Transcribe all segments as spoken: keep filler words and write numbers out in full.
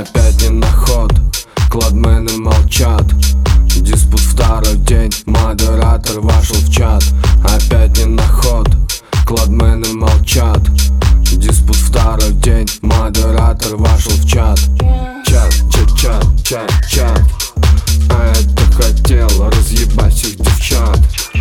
опять не на ход, кладмены молчат. Диспут второй день, модератор вошел в чат. Опять не на ход, кладмены молчат. Диспут второй день, модератор вошел в чат. Чат, чат, чат, чат, чат. А это хотел разъебать всех девчат.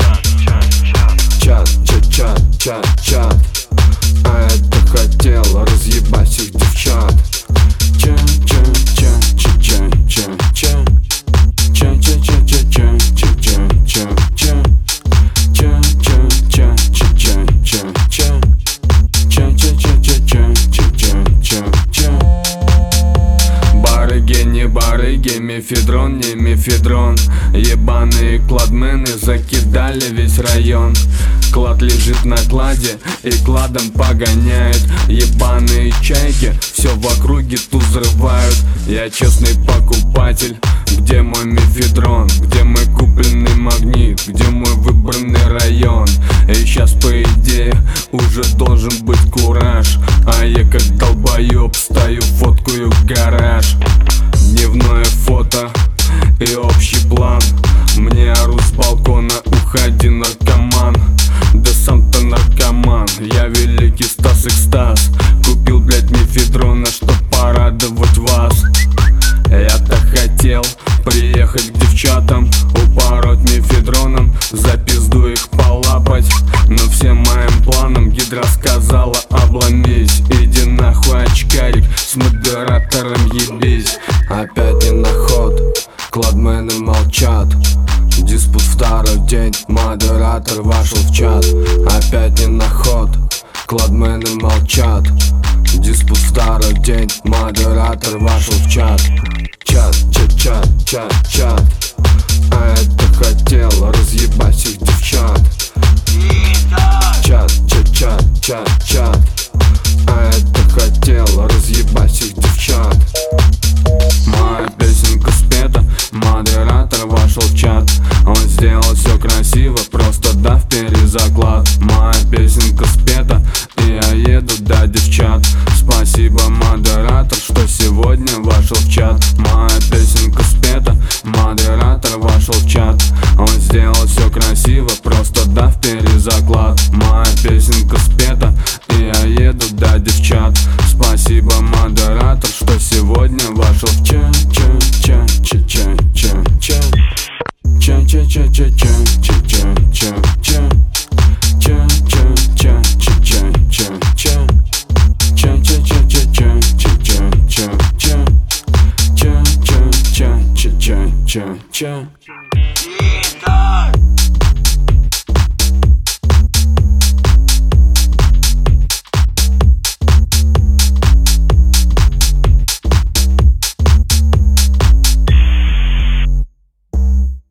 Чат, чат, чат, чат, чат. А это хотел разъебать всех девчат. Ча, ча, ча, ча, ча, ча, ча. Ча, ча, ча, ча, ча, ча, ча, ча. Ча, ча, ча, ча, ча, ча, ча. Ча, ча, ча, ча, ча, ча, ча, ча. Барыги, не барыги, мефедрон, не мефедрон. Ебаные кладмены закидали весь район. Клад лежит на кладе и кладом погоняет. Ебаные чайки все в округе тут взрывают. Я честный покупатель. Где мой мефедрон? Где мой купленный магнит? Где мой выбранный район? И сейчас по идее уже должен быть кураж. А я как долбоеб стою, фоткаю гараж. Дневное фото и общий план. Мне орут с балкона: уходи, наркоман. Да сам-то наркоман. Я великий Стас Экстаз. Купил, блять, мефедрона, чтоб порадовать вас. Я-то хотел приехать к девчатам, упороть мефедроном, за пизду их полапать. Но всем моим планам гидра сказала: обломись, иди нахуй, очкарик, с модератором ебись. Опять не на ход, кладмены молчат. Диспут второй день, модератор вошел в чат. Опять не на ход, кладмены молчат. Диспут второй день, модератор вошел в чат. Чат, чат, чат, чат, чат. А это хотел разъебать всех девчат. Чат, чат, чат, чат, чат. А это хотел разъебать всех девчат. Моя песенка спета, модератор вошел в чат. Он сделал все красиво, просто дав перезаклад. Моя песенка спета, и я еду до девчат. Спасибо, модератор, что сегодня вошел в чат. Моя песенка спета, модератор вошел в чат. Он сделал все красиво, просто дав перезаклад. Моя песенка спета, и я еду до девчат. Спасибо, модератор, что сегодня вошел в чат. Ча, ча, ча, ча, ча, ча. Ча, ча, ча, ча, ча, ча, ча, ча. Ча, ча, ча, ча, ча, ча, ча. Ча, ча, ча, ча, ча, ча, ча, ча. Ча, ча, ча, ча, ча, ча, ча.